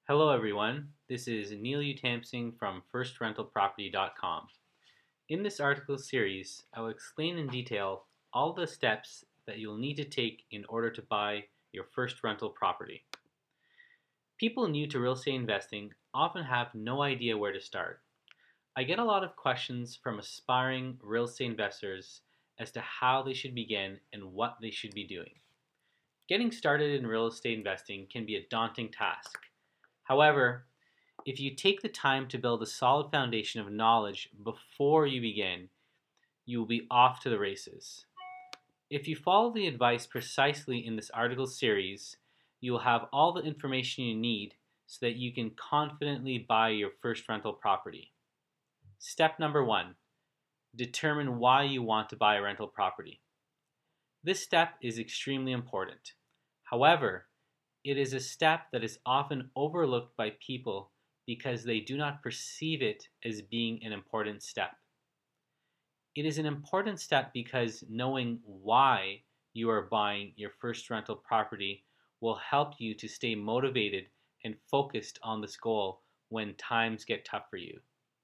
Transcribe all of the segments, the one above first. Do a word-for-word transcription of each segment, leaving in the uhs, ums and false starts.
Hello everyone, this is Neil Utamsing from first rental property dot com. In this article series, I will explain in detail all the steps that you'll need to take in order to buy your first rental property. People new to real estate investing often have no idea where to start. I get a lot of questions from aspiring real estate investors as to how they should begin and what they should be doing. Getting started in real estate investing can be a daunting task. However, if you take the time to build a solid foundation of knowledge before you begin, you will be off to the races. If you follow the advice precisely in this article series, you will have all the information you need so that you can confidently buy your first rental property. Step number one, determine why you want to buy a rental property. This step is extremely important. However, it is a step that is often overlooked by people because they do not perceive it as being an important step. It is an important step because knowing why you are buying your first rental property will help you to stay motivated and focused on this goal when times get tough for you.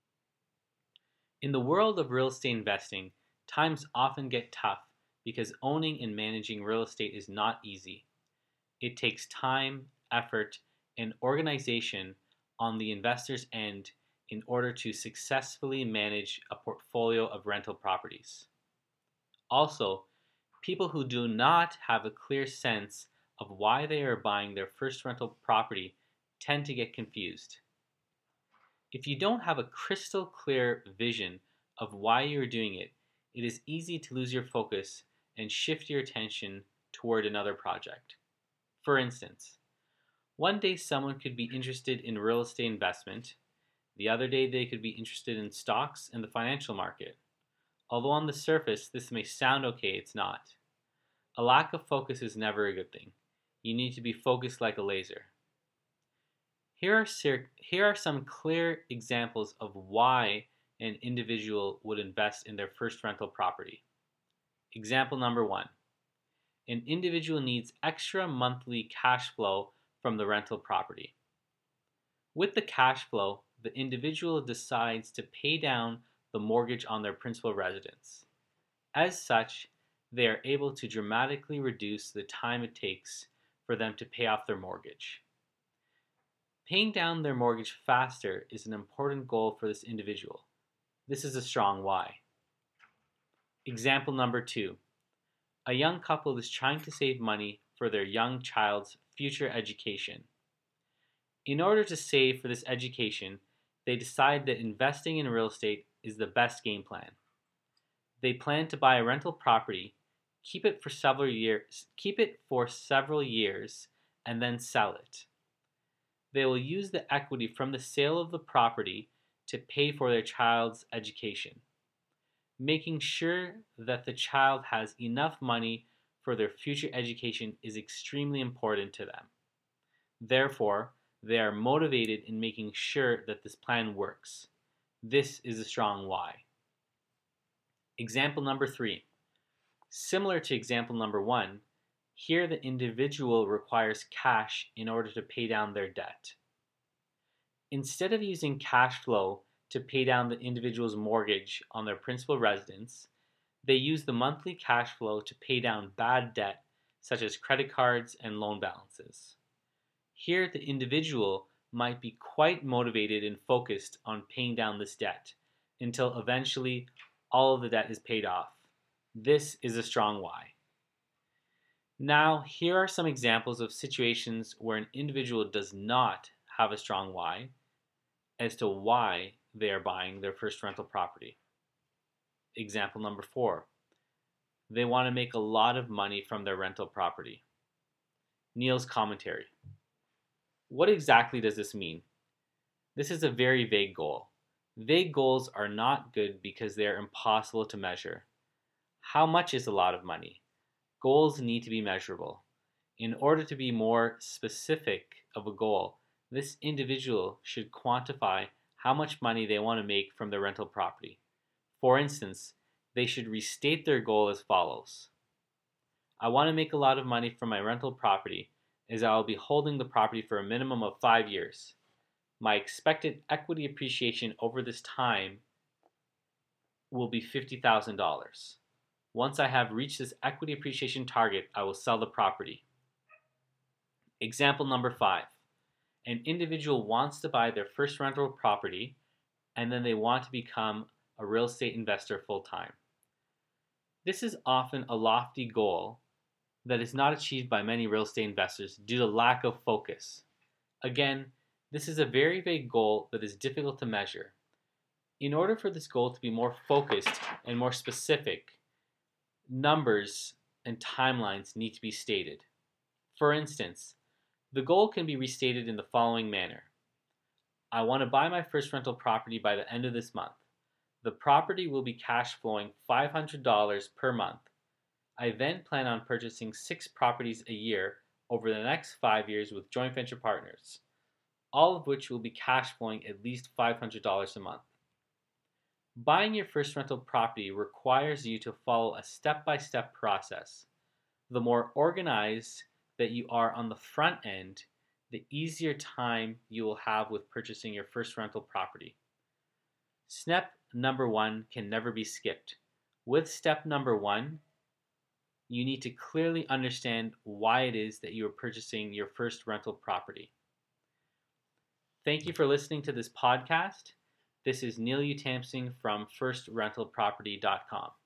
In the world of real estate investing, times often get tough because owning and managing real estate is not easy. It takes time, effort, and organization on the investor's end in order to successfully manage a portfolio of rental properties. Also, people who do not have a clear sense of why they are buying their first rental property tend to get confused. If you don't have a crystal clear vision of why you are doing it, it is easy to lose your focus and shift your attention toward another project. For instance, one day someone could be interested in real estate investment, the other day they could be interested in stocks and the financial market. Although on the surface this may sound okay, it's not. A lack of focus is never a good thing. You need to be focused like a laser. Here are, ser- here are some clear examples of why an individual would invest in their first rental property. Example number one. An individual needs extra monthly cash flow from the rental property. With the cash flow, the individual decides to pay down the mortgage on their principal residence. As such, they are able to dramatically reduce the time it takes for them to pay off their mortgage. Paying down their mortgage faster is an important goal for this individual. This is a strong why. Example number two. A young couple is trying to save money for their young child's future education. In order to save for this education, they decide that investing in real estate is the best game plan. They plan to buy a rental property, keep it for several years, keep it for several years, and then sell it. They will use the equity from the sale of the property to pay for their child's education. Making sure that the child has enough money for their future education is extremely important to them. Therefore, they are motivated in making sure that this plan works. This is a strong why. Example number three. Similar to example number one, here the individual requires cash in order to pay down their debt. Instead of using cash flow to pay down the individual's mortgage on their principal residence, they use the monthly cash flow to pay down bad debt such as credit cards and loan balances. Here, the individual might be quite motivated and focused on paying down this debt until eventually all of the debt is paid off. This is a strong why. Now, here are some examples of situations where an individual does not have a strong why as to why they are buying their first rental property. Example number four. They want to make a lot of money from their rental property. Neil's commentary. What exactly does this mean? This is a very vague goal. Vague goals are not good because they are impossible to measure. How much is a lot of money? Goals need to be measurable. In order to be more specific of a goal, this individual should quantify how much money they want to make from their rental property. For instance, they should restate their goal as follows. I want to make a lot of money from my rental property is I will be holding the property for a minimum of five years. My expected equity appreciation over this time will be fifty thousand dollars. Once I have reached this equity appreciation target, I will sell the property. Example number five. An individual wants to buy their first rental property and then they want to become a real estate investor full-time. This is often a lofty goal that is not achieved by many real estate investors due to lack of focus. Again, this is a very vague goal that is difficult to measure. In order for this goal to be more focused and more specific, numbers and timelines need to be stated. For instance, the goal can be restated in the following manner. I want to buy my first rental property by the end of this month. The property will be cash flowing five hundred dollars per month. I then plan on purchasing six properties a year over the next five years with joint venture partners, all of which will be cash flowing at least five hundred dollars a month. Buying your first rental property requires you to follow a step-by-step process. The more organized that you are on the front end, the easier time you will have with purchasing your first rental property. Step number one can never be skipped. With step number one, you need to clearly understand why it is that you are purchasing your first rental property. Thank you for listening to this podcast. This is Neil Utamsing from first rental property dot com.